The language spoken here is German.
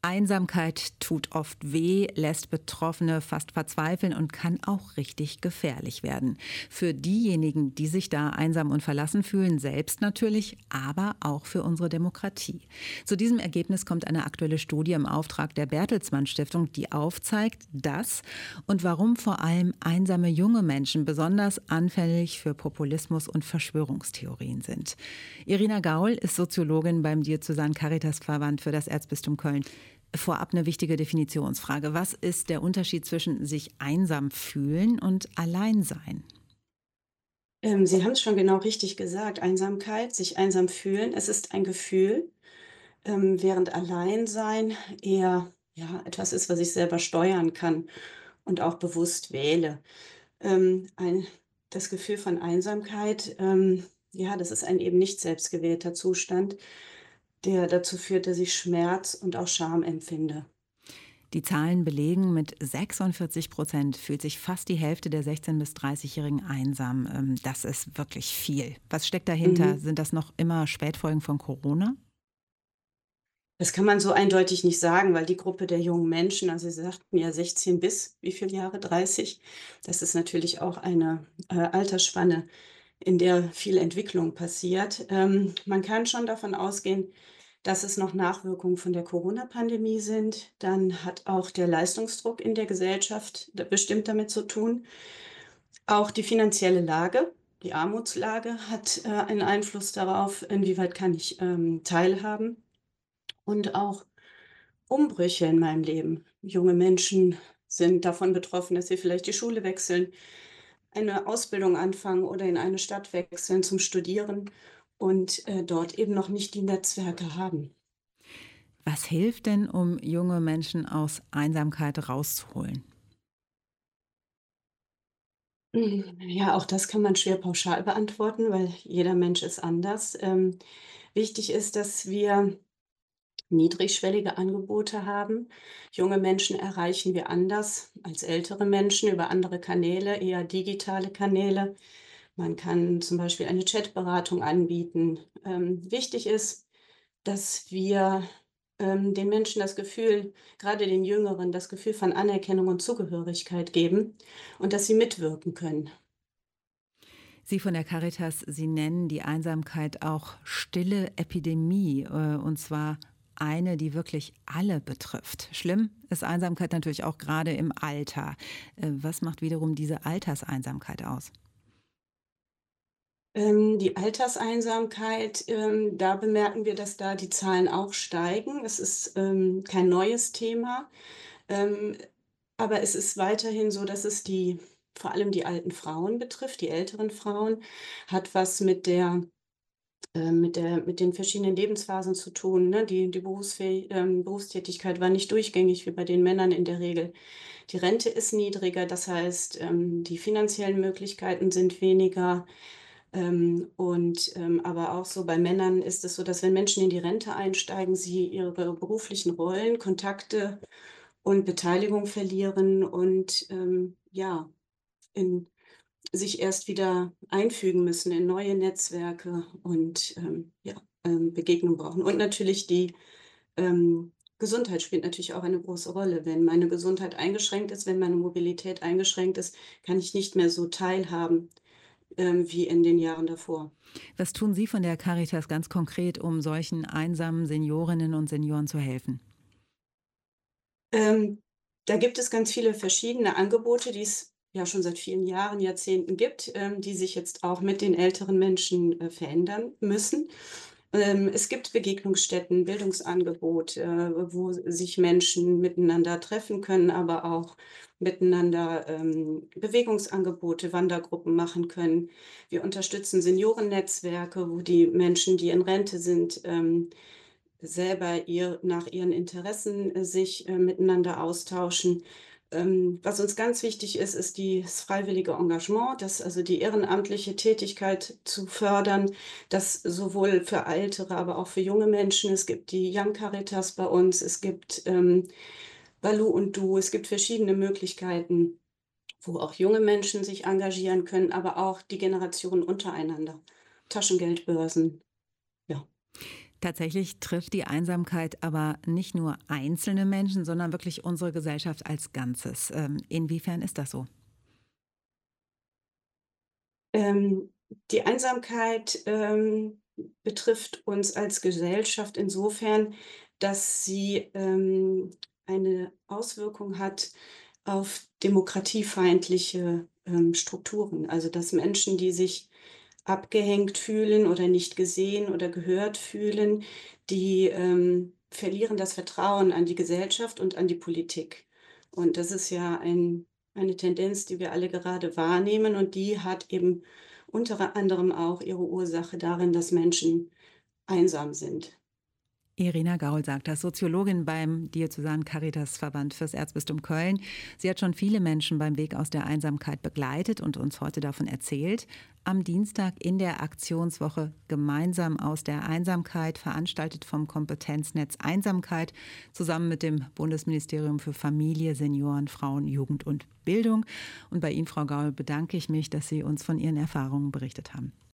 Einsamkeit tut oft weh, lässt Betroffene fast verzweifeln und kann auch richtig gefährlich werden. Für diejenigen, die sich da einsam und verlassen fühlen, selbst natürlich, aber auch für unsere Demokratie. Zu diesem Ergebnis kommt eine aktuelle Studie im Auftrag der Bertelsmann Stiftung, die aufzeigt, dass und warum vor allem einsame junge Menschen besonders anfällig für Populismus und Verschwörungstheorien sind. Irina Gaul ist Soziologin beim Diözesan Caritasverband für das Erzbistum Köln. Vorab eine wichtige Definitionsfrage. Was ist der Unterschied zwischen sich einsam fühlen und allein sein? Sie haben es schon genau richtig gesagt. Einsamkeit, sich einsam fühlen, es ist ein Gefühl, während Alleinsein eher ja, etwas ist, was ich selber steuern kann und auch bewusst wähle. Ein Das Gefühl von Einsamkeit, ja, das ist ein eben nicht selbstgewählter Zustand, der dazu führt, dass ich Schmerz und auch Scham empfinde. Die Zahlen belegen, mit 46% fühlt sich fast die Hälfte der 16- bis 30-Jährigen einsam. Das ist wirklich viel. Was steckt dahinter? Mhm. Sind das noch immer Spätfolgen von Corona? Das kann man so eindeutig nicht sagen, weil die Gruppe der jungen Menschen, also Sie sagten ja 16 bis wie viele Jahre? 30. Das ist natürlich auch eine, Altersspanne, in der viel Entwicklung passiert. Man kann schon davon ausgehen, dass es noch Nachwirkungen von der Corona-Pandemie sind. Dann hat auch der Leistungsdruck in der Gesellschaft bestimmt damit zu tun. Auch die finanzielle Lage, die Armutslage hat, einen Einfluss darauf, inwieweit kann ich, teilhaben und auch Umbrüche in meinem Leben. Junge Menschen sind davon betroffen, dass sie vielleicht die Schule wechseln, eine Ausbildung anfangen oder in eine Stadt wechseln zum Studieren und, dort eben noch nicht die Netzwerke haben. Was hilft denn, um junge Menschen aus Einsamkeit rauszuholen? Ja, auch das kann man schwer pauschal beantworten, weil jeder Mensch ist anders. Wichtig ist, dass wir niedrigschwellige Angebote haben. Junge Menschen erreichen wir anders als ältere Menschen über andere Kanäle, eher digitale Kanäle. Man kann zum Beispiel eine Chatberatung anbieten. Wichtig ist, dass wir den Menschen das Gefühl, gerade den Jüngeren, das Gefühl von Anerkennung und Zugehörigkeit geben und dass sie mitwirken können. Sie von der Caritas, Sie nennen die Einsamkeit auch stille Epidemie, und zwar eine, die wirklich alle betrifft. Schlimm ist Einsamkeit natürlich auch gerade im Alter. Was macht wiederum diese Alterseinsamkeit aus? Die Alterseinsamkeit, da bemerken wir, dass da die Zahlen auch steigen. Es ist, kein neues Thema, ähm, aber es ist weiterhin so, dass es die vor allem die alten Frauen betrifft, die älteren Frauen, hat was mit den verschiedenen Lebensphasen zu tun, ne? Die Berufstätigkeit war nicht durchgängig wie bei den Männern in der Regel. Die Rente ist niedriger, das heißt, die finanziellen Möglichkeiten sind weniger. Aber auch so bei Männern ist es so, dass wenn Menschen in die Rente einsteigen, sie ihre beruflichen Rollen, Kontakte und Beteiligung verlieren und, ja, in sich erst wieder einfügen müssen in neue Netzwerke und, Begegnung brauchen. Und natürlich die, Gesundheit spielt natürlich auch eine große Rolle. Wenn meine Gesundheit eingeschränkt ist, wenn meine Mobilität eingeschränkt ist, kann ich nicht mehr so teilhaben, wie in den Jahren davor. Was tun Sie von der Caritas ganz konkret, um solchen einsamen Seniorinnen und Senioren zu helfen? Ähm, Da gibt es ganz viele verschiedene Angebote, die es ja schon seit vielen Jahren, Jahrzehnten gibt, die sich jetzt auch mit den älteren Menschen, verändern müssen. Es gibt Begegnungsstätten, Bildungsangebote, wo sich Menschen miteinander treffen können, aber auch miteinander, Bewegungsangebote, Wandergruppen machen können. Wir unterstützen Seniorennetzwerke, wo die Menschen, die in Rente sind, selber nach ihren Interessen, sich, miteinander austauschen. Was uns ganz wichtig ist, ist das freiwillige Engagement, also die ehrenamtliche Tätigkeit zu fördern, das sowohl für ältere, aber auch für junge Menschen. Es gibt die Young Caritas bei uns, es gibt, Baloo und Du, es gibt verschiedene Möglichkeiten, wo auch junge Menschen sich engagieren können, aber auch die Generationen untereinander. Taschengeldbörsen, ja. Tatsächlich trifft die Einsamkeit aber nicht nur einzelne Menschen, sondern wirklich unsere Gesellschaft als Ganzes. Inwiefern ist das so? Ähm, Die Einsamkeit, betrifft uns als Gesellschaft insofern, dass sie, eine Auswirkung hat auf demokratiefeindliche, Strukturen. Also, dass Menschen, die sich abgehängt fühlen oder nicht gesehen oder gehört fühlen, die, verlieren das Vertrauen an die Gesellschaft und an die Politik. Und das ist ja eine Tendenz, die wir alle gerade wahrnehmen und die hat eben unter anderem auch ihre Ursache darin, dass Menschen einsam sind. Irina Gaul sagt das, Soziologin beim Diözesanen Caritasverband fürs Erzbistum Köln. Sie hat schon viele Menschen beim Weg aus der Einsamkeit begleitet und uns heute davon erzählt. Am Dienstag in der Aktionswoche Gemeinsam aus der Einsamkeit, veranstaltet vom Kompetenznetz Einsamkeit, zusammen mit dem Bundesministerium für Familie, Senioren, Frauen, Jugend und Bildung. Und bei Ihnen, Frau Gaul, bedanke ich mich, dass Sie uns von Ihren Erfahrungen berichtet haben.